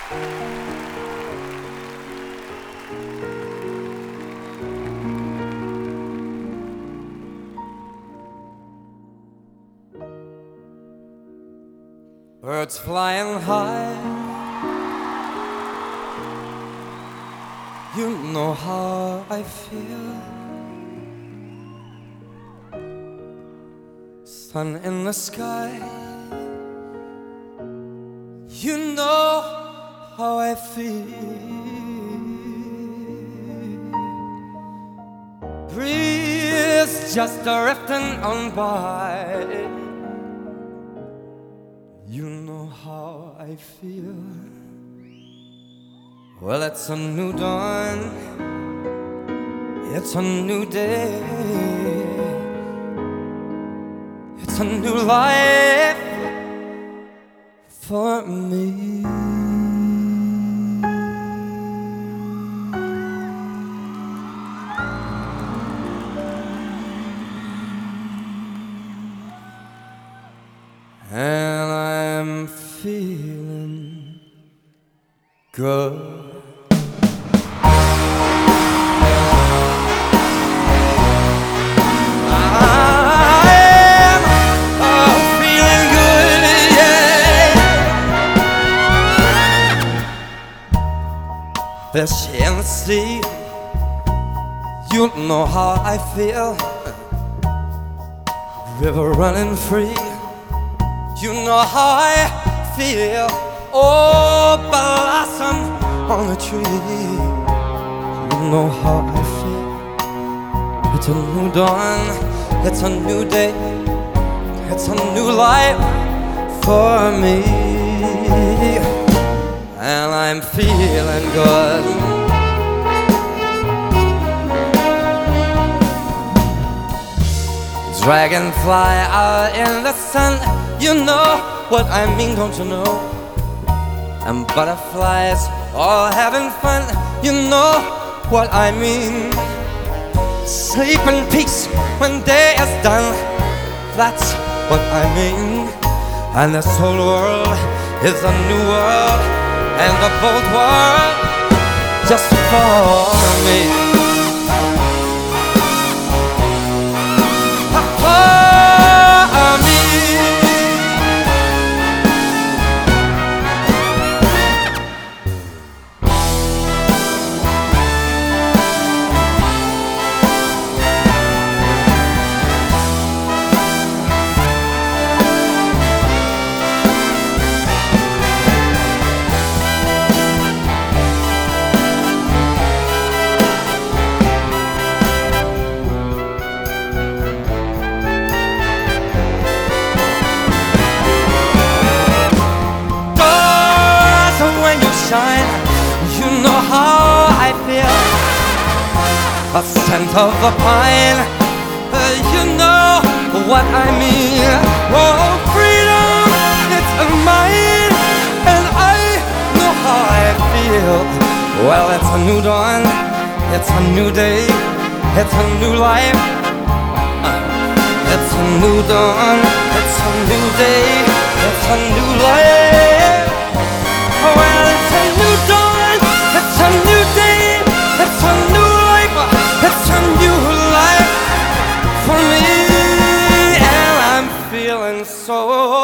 Birds flying high, you know how I feel. Sun in the sky, you know how I feel. Breeze just drifting on by, you know how I feel. Well, it's a new dawn, it's a new day, it's a new life for me. And I'm feeling good. Fish in the sea, you know how I feel. River running free, you know how I feel. Oh, blossom on the tree, you know how I feel. It's a new dawn, it's a new day, it's a new life for me. And I'm feeling good. Dragonfly out in the sun, you know what I mean, don't you know? And butterflies all having fun, you know what I mean. Sleep in peace when day is done, that's what I mean. And this whole world is a new world, and the bold world just for me. For me. You know how I feel. A scent of the pine, you know what I mean. Oh, freedom, it's mine, and I know how I feel. Well, it's a new dawn, it's a new day, it's a new life. It's a new dawn, it's a new day, it's a new life. Well, it's a new dawn, it's a new day, it's a new life, it's a new life for me. And I'm feeling so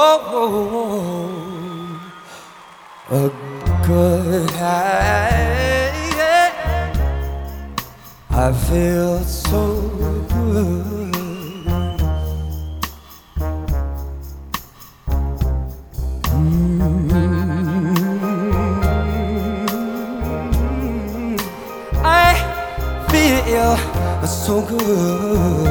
good. I feel so good. I feel so good.